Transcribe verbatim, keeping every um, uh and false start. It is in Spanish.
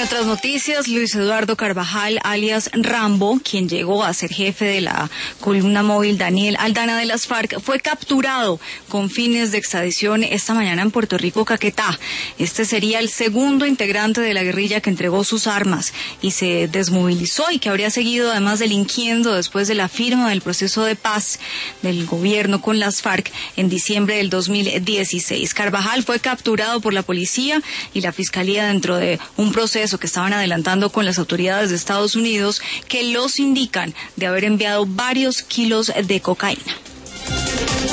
otras noticias, Luis Eduardo Carvajal, alias Rambo, quien llegó a ser jefe de la columna móvil Daniel Aldana de las FARC, fue capturado con fines de extradición esta mañana en Puerto Rico, Caquetá. Este sería el segundo integrante de la guerrilla que entregó sus armas y se desmovilizó y que habría seguido además delinquiendo después de la firma del proceso de paz del gobierno con las FARC en diciembre del dos mil dieciséis. Carvajal fue capturado por la policía y la fiscalía dentro de un proceso que estaban adelantando con las autoridades de Estados Unidos que los indican de haber enviado varios kilos de cocaína.